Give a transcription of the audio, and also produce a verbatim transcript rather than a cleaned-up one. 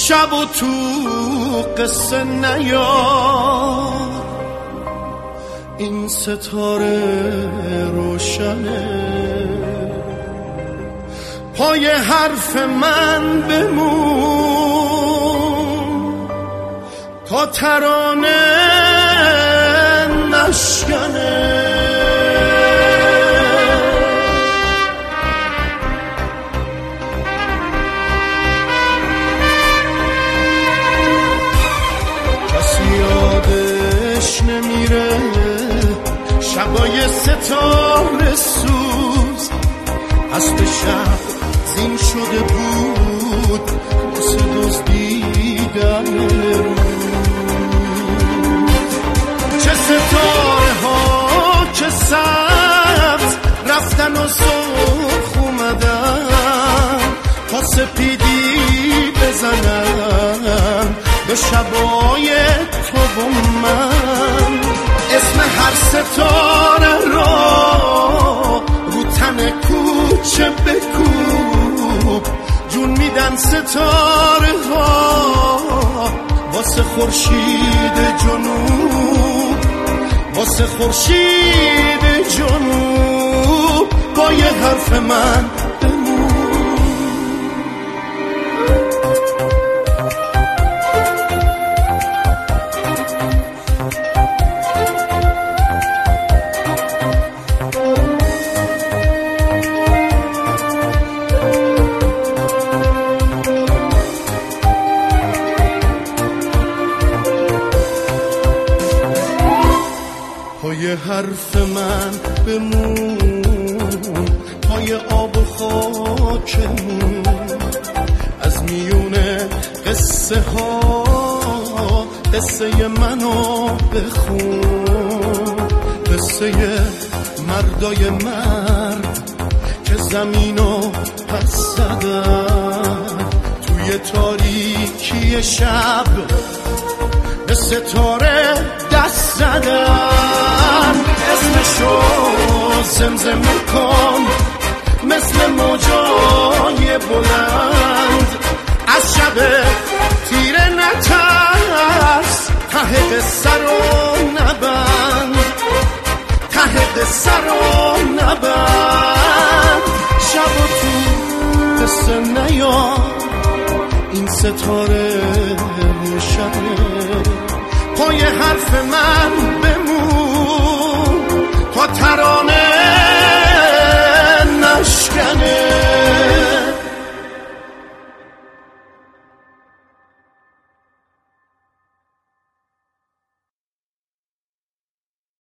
شب و تو قصه نیار، این ستاره روشنه، پای حرف من بمون تا ترانه نشکنه. نمیره شبای ستاره سوز، از به شب زین شده بود واسه دزدیدن روز. چه ستاره ها چه سبز رفتن و سرخ اومدن تا سپیدی بزنن به شبای تو و من. اسم هر ستاره را رو تن کوچه بکوب، جون میدن ستاره ها واسه خورشید جنوب، واسه خورشید جنوب. با یه حرف من پای حرف من بمون، پای آب و خاکمون، از میونه قصه ها قصه منو بخون، قصه مردای مرد که زمینو پس زدن توی تاریکی شب به ستاره دست زدن. اسمشو زمزمه کن مثل موجای بلند، از شب تیره نترس، ته قصه رو نبند، ته قصه رو نبند. شب و تو قصه نیار، این ستاره روشنه، پای حرف من بمون تا ترانه